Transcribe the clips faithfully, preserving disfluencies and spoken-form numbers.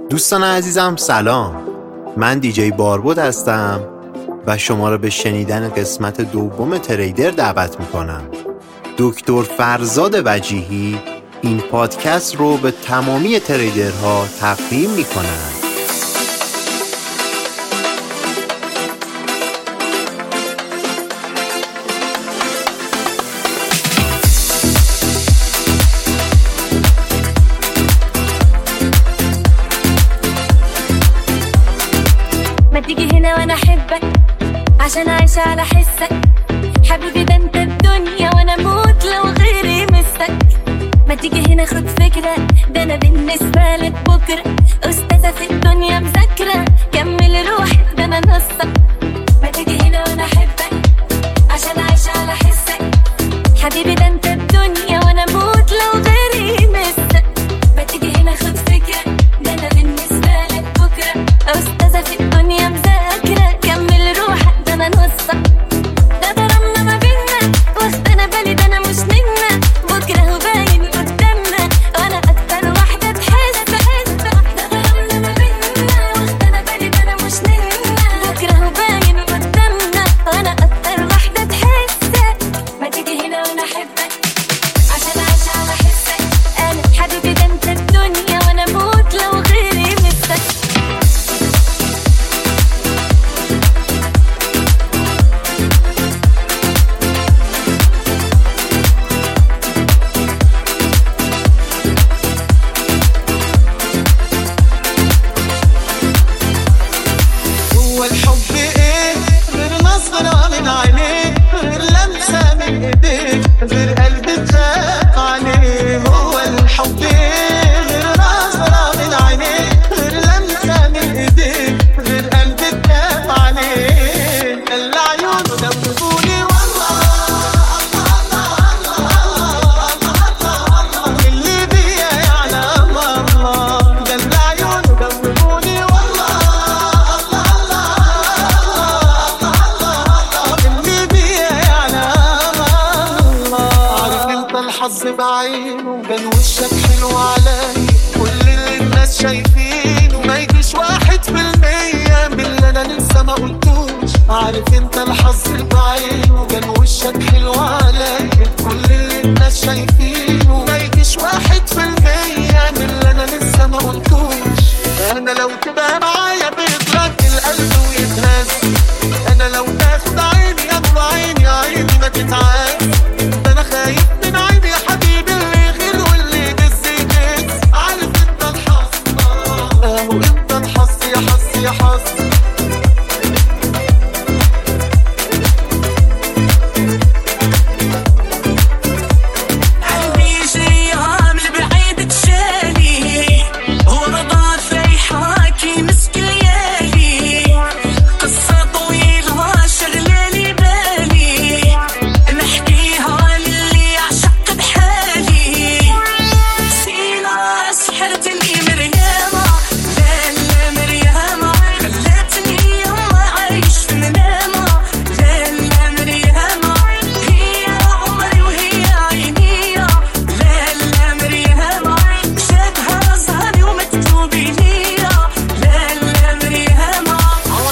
دوستان عزیزم سلام، من دیجی باربود هستم و شما را به شنیدن قسمت دوم تریدر دعوت میکنم. دکتر فرزاد وجیهی این پادکست رو به تمامی تریدرها تقدیم میکنند. عشان عايش على حسك حبيبي، ده انت الدنيا وانا اموت لو غيري مسك. ما تيجي هنا خد فكرة، ده انا بالنسبة لك بكرة استاذة في الدنيا مذاكرة. كمل روحي ده انا نصك. ما تيجي هنا وانا احبك عشان عايش على حسك حبيبي، ده انت الدنيا وانا اموت لو غيري مسك. ما تيجي هنا خد فكرة، ده انا بالنسبة لك بكرة استاذة في الدنيا مذاكرة. كمل روحك ده انا نصك. ده ضربنا ما بينا واخدنا بالي، ده انا مش منا بكره هو باين قدامنا وانا اكتر واحدة تحس. ده ضربنا ما بينا واخدنا بالي، ده انا مش منا بكره هو باين قدامنا وانا اكتر واحدة تحس. ما تيجي هنا وانا احبك عشان عايش على حسك. انا حبيبي ده انت الدنيا وانا اموت لو غيري مسك. هو الحب ايه غير نظرة من عينيك، غير لمسة من ايديك، غير قلب تخاف عليه. هو الحب ايه غير نظرة من عينيك، غير لمسة من ايديك، غير قلب تخاف عليه. اللي عيونه دوبوني والله اللي بيا يعلم الله. ده اللي عيونه دوبوني والله اللي بيا يعلم الله. عارف انت الحظ بعينه كان وشك حلو عليا، كل اللي الناس شايفينه ما يجيش واحد في المية من اللي انا لسه ما قلتوش. عارف انت الحظ بعينه كان وشك حلو عليا، كل اللي الناس شايفينه ما يجيش واحد في المية من اللي انا لسه ما قلتوش. انا لو تبقى معايا بيترك القلب ويتهز، انا لو تاخد عيني يا ابو عيني عيني ما تتعاس. ده انا خايف من عيني يا حبيبي اللي يغير واللي يدز يدز. عارف انت الحظ اهو انت الحظ يا حظ يا حظ. قلبي شي عامل بعيد تشالي، هو رضا فريحاكي مسك ليالي. قصة طويلة شغلالي بالي، نحكيها للي عشق بحالي. سينا سحرتني مريامة، لا لا مريامة خلتني يما عايش في منامة. لا لا مريامة هي عمري وهي عيني. لا لا مريامة شافها ظهري ومكتوبي ليا. لا لا مريامة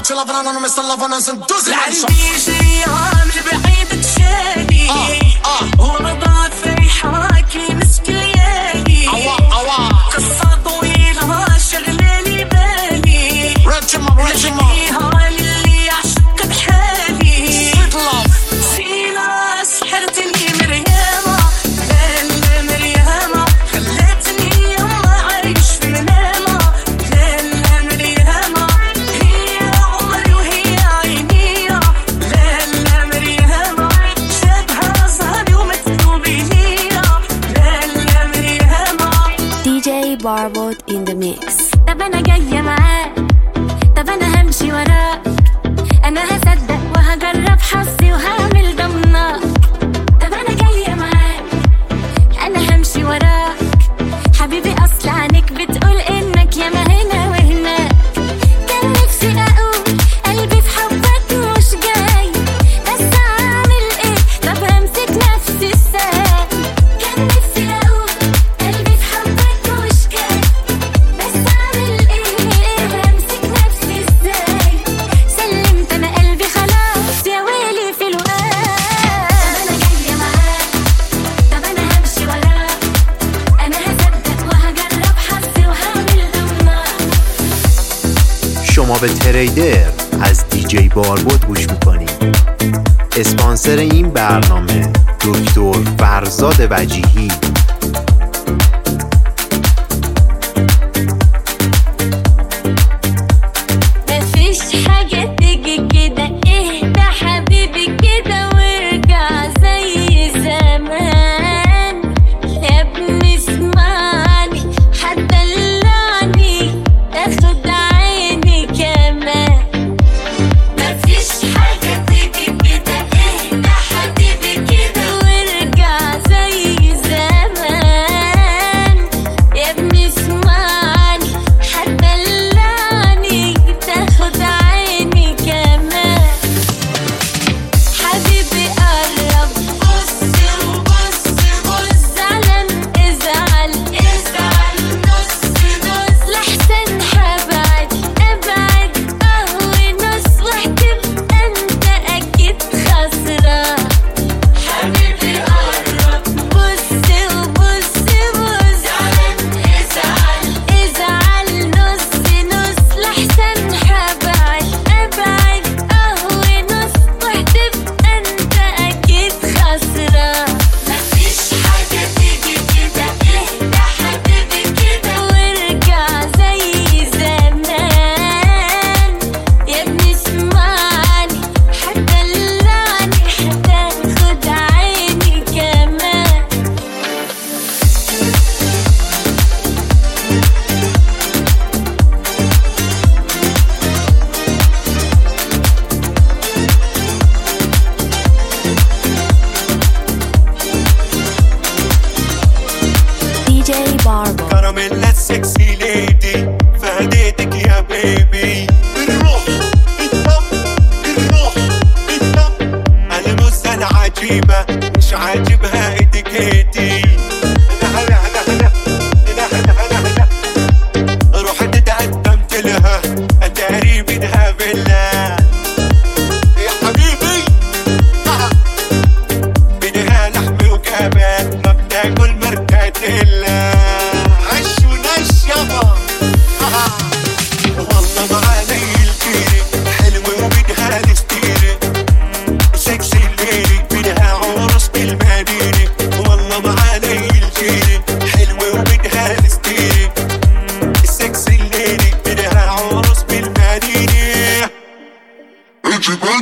قلبي شي عامل بعيد تشالي، هو رضا فريحاكي مسك ليالي. قصة طويلة شغلالي بالي، نحكيها للي عشق بحالي. سينا سحرتني مريامة، لا لا مريامة خلتني يما عايش في منامة. لا لا مريامة هي عمري وهي عيني. لا لا مريامة شافها ظهري ومكتوبي ليا. لا لا مريامة. ديجي باربود in the mix. طب انا جاية معاك، طب انا همشي وراك، انا هصدق وهجرب حظي وهعمل ضمنك. طب انا جاية معاك، انا همشي وراك حبيبي، اصل عنك بتقول انك ياما هنا وهناك. كان نفسي اقول قلبي في حبك مش جاي، بس اعمل ايه؟ طب همسك نفسي ازاي؟ كان نفسي اقول قلبي في حبك مش جاي، بس اعمل ايه؟ شما به تریدر از دیجی باربود گوش میکنید. اسپانسر این برنامه دکتر فرزاد وجیهی. كراميلا سكسي ليدي فهديتك يا بيبي. الروح الدم الروح الدم الموزة العجيبة مش عاجبها اتيكيتي. هلا هلا هلا هلا هلا هلا هلا رحت تقدمت لها اتاري منها بالله يا حبيبي. منها لحم وكباب ما بتاكل مركاتيلا. والله معاني الكيري حلوة وبدها الستيري سكسي الليلي بدها عرس بالمدينة. والله معاني الكيري حلوة وبدها الستيري سكسي الليلي بدها عرس بالمدينة. اجبت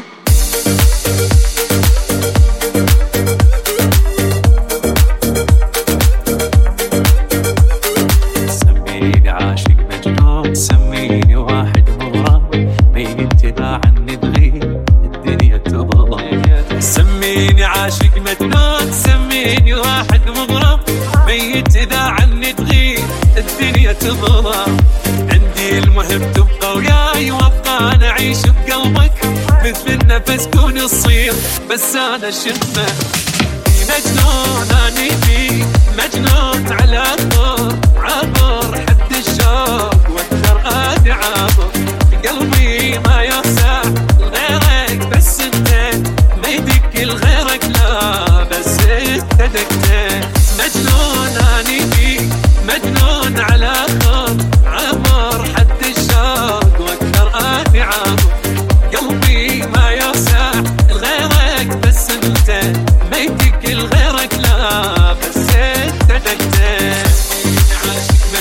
سميني عاشق مجنون سميني واحد مغرم ما ينتبه عني تغيب الدنيا تظلم. سميني عاشق مجنون سميني واحد مغرم ما ينتبه عني تغيب الدنيا تظلم. عندي المهم تبقى وياي وابقى انا اعيش بقلبك مثل النفس كون الصير بس انا شمه. مجنون اني فيك مجنون على الطور عبر حد الشوق واكثر ادي عبر قلبي ما يخسع لغيرك بس انت ما يدق لغيرك لا بس انت دقت. مجنون اني فيك مجنون على الطور عبر حد الشوق واكثر ادي عبر قلبي ما يخسع لغيرك بس انت ما يدق لغيرك لا بس انت دقت. عاشق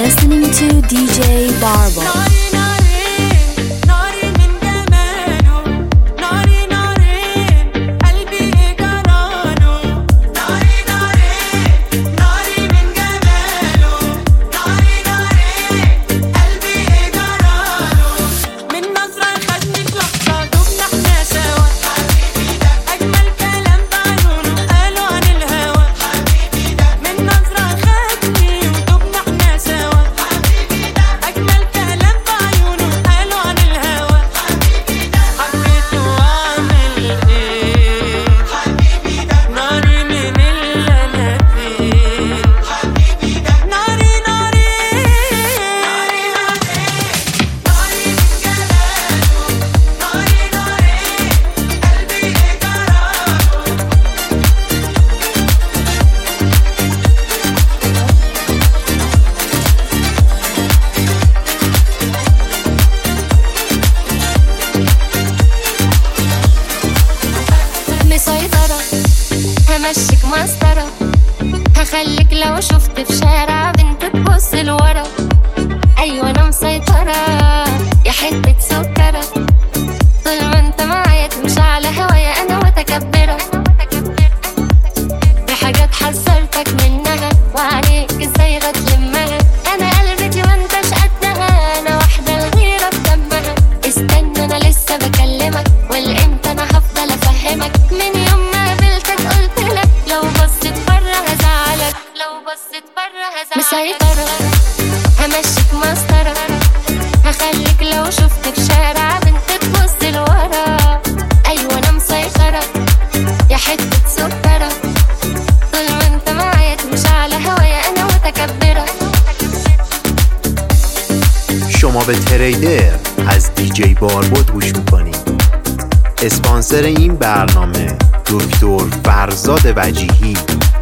listening to D J Barbo. همشيك مسطرة، هخليك لو شفت في شارع بنت تبص لورا. أيوة أنا مسيطرة يا حتة سكرة، طول ما انت معايا تمشي على هوايا أنا متكبرة. بحاجات حذرتك منها وعليك ازاي غتلمها، أنا قلبتي وانتش قدها، أنا واحدة الغيرة بدمها. استنى أنا لسه بكلمك، والإمتى أنا هفضل أفهمك. من يوم ما قابلتك قلتلك لو بصيت برا هزعلك، لو بصيت برا هزعلك. مسيطرة همشيك مسطرة، هخليك لو شفت في شارع بنت تبص لورا. أيوة أنا مسيطرة يا حتة سكرة، طول ما انت معايا تمشي على هوايا أنا متكبرة. شما به تریدر از دی جی باربود گوش میکنید. اسپانسر این برنامه دکتر فرزاد وجیهی.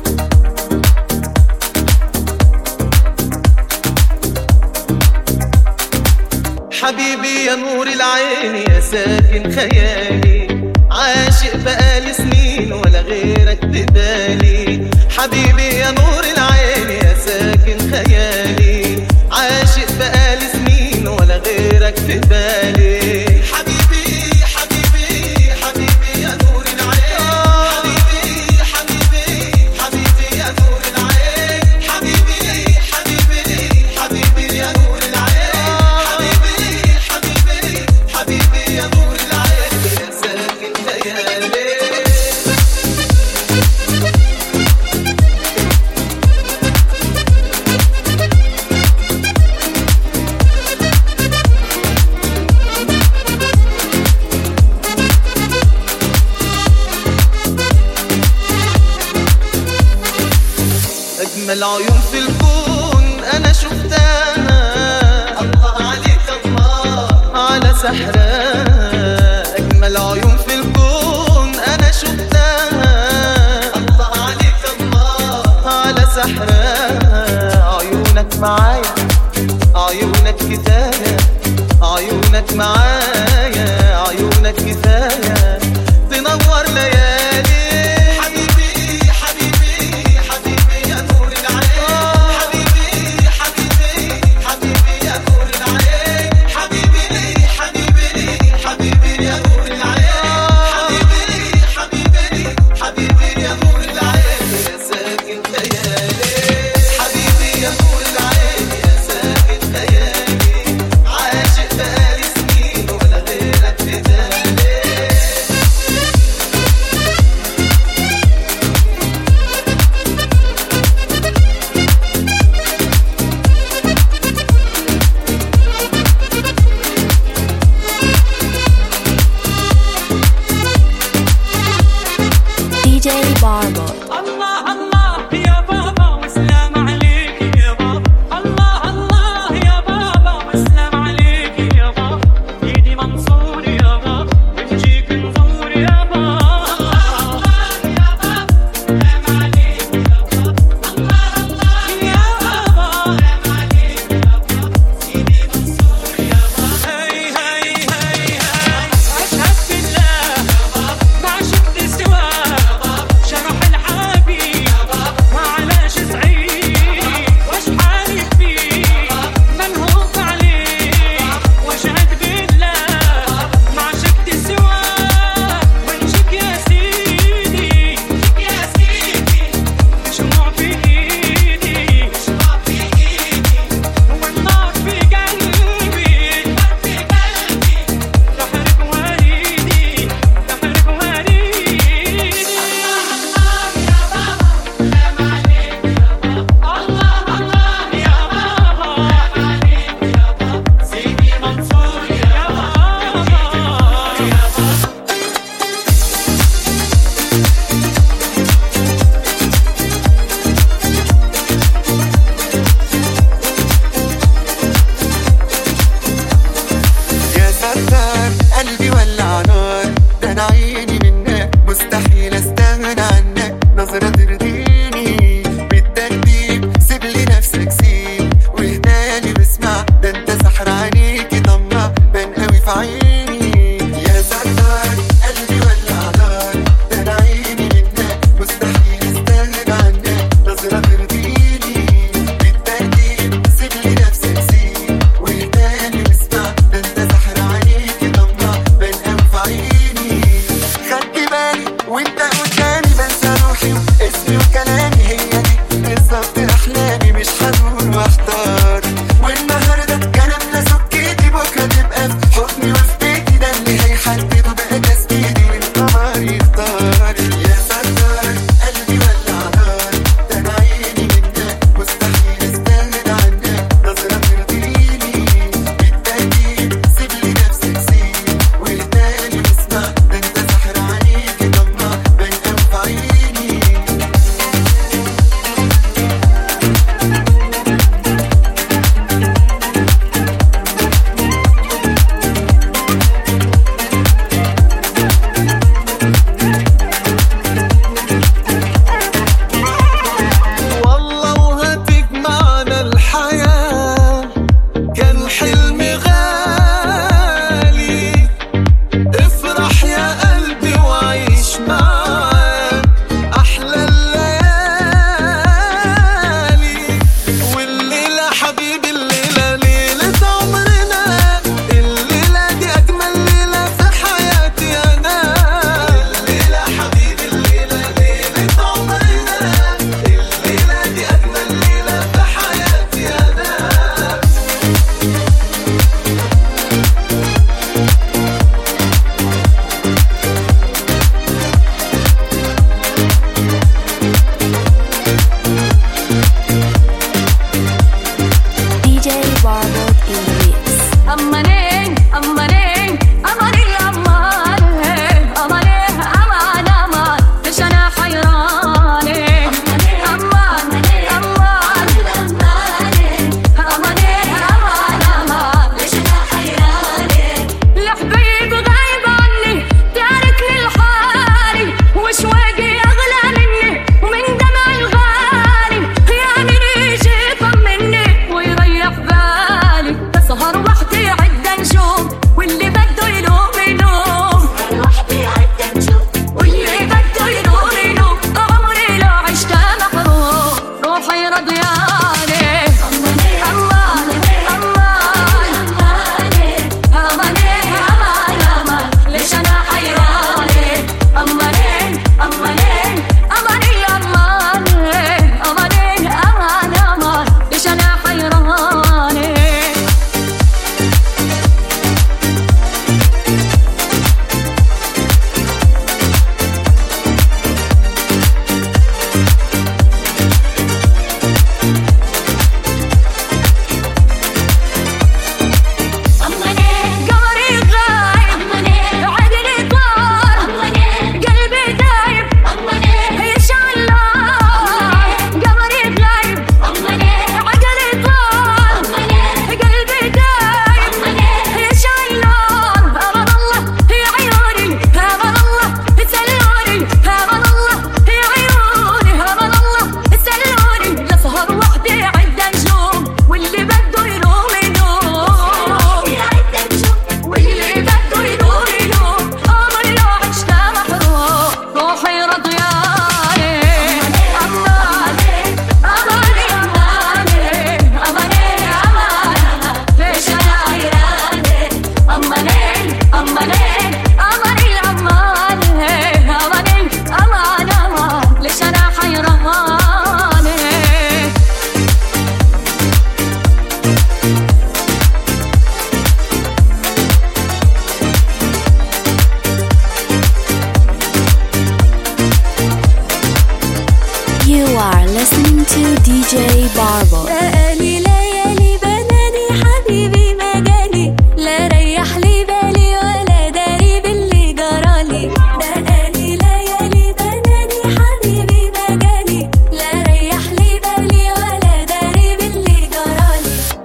حبيبي يا نور العين يا ساكن خيالي، عاشق بقالي سنين ولا غيرك بدالي. حبيبي يا نور العين يا ساكن خيالي، عاشق بقالي سنين ولا غيرك في بالي. حبيبي حبيبي حبيبي يا نور العين، حبيبي حبيبي حبيبي يا نور العين، حبيبي حبيبي حبيبي يا نور العين، حبيبي يا نور العين يا ساكن خيالي. أجمل عيون في الكون أنا شفتها، الله عليك الله على سحرها. أجمل عيون في الكون أنا شفتها، الله عليك الله على سحرها. عيونك معايا عيونك كفاية، عيونك معايا عيونك كفاية، تنور ليالي. Yeah.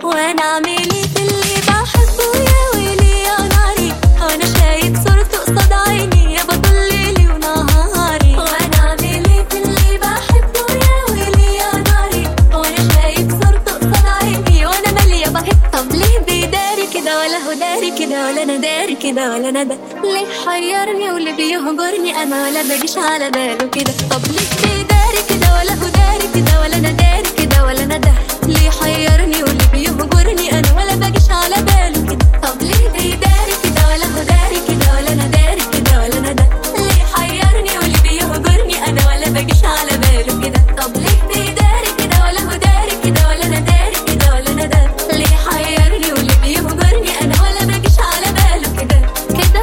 وانا اعملي في اللي بحبه يا ويلي يا ناري، وانا شايف صورته قصاد عيني يا بطل ليلي ونهاري، وانا اعملي في اللي بحبه يا ويلي يا ناري، وانا شايف صورته قصاد عيني وانا مالية بهت. طب ليه بيداري كده ولا هو داري كده ولا انا داري كده ولا انا ده؟ ليه حيرني واللي بيهجرني انا ولا بجيش على باله كده؟ طب ليه بيداري كده ولا هو داري كده ولا انا داري كده ولا انا ده؟ ليه حيرني واللي بيهجرني انا ولا بجيش على باله كده؟ طب ليه بيداري كده ولا هو داري كده ولا انا داري كده ولا انا ده؟ ليه حيرني واللي بيهجرني انا ولا بجيش على باله كده؟ طب ليه بيداري كده ولا هو داري كده ولا انا داري كده ولا انا ده؟ ليه حيرني واللي بيهجرني انا ولا بجيش على باله كده كده؟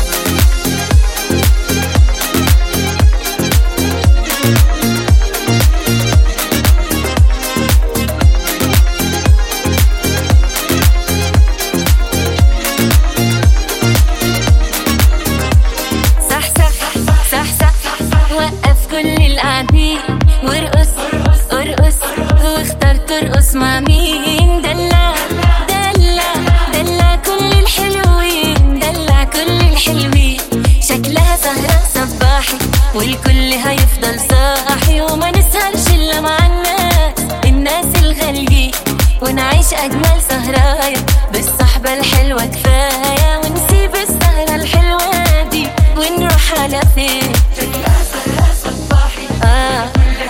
وقف كل القاعدين وارقص ارقص واختار ترقص مع مين؟ دلع دلع دلع كل الحلوين، دلع كل الحلوين، شكلها سهرة صباحي والكل هيفضل صاحي، وما نسهرش الا مع الناس الناس الغاليين، ونعيش اجمل سهرايا بالصحبة الحلوة كفاية، ونسيب السهرة الحلوة دي ونروح على فين؟ آه.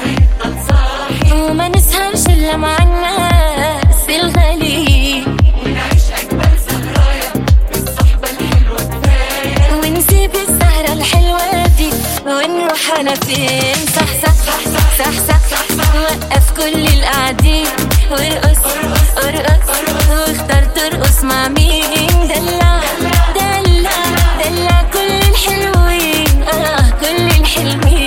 وما نسهرش الا مع الناس الغاليين، ونعيش اجمل سهرايا بالصحبه الحلوه كفايه، ونسيب السهره الحلوه دي ونروح على فين؟ صح صح صح صح صح. وقف كل القاعدين وارقص ارقص واختار ترقص مع مين؟ دلع دلع دلع كل الحلوين، اه كل الحلوين،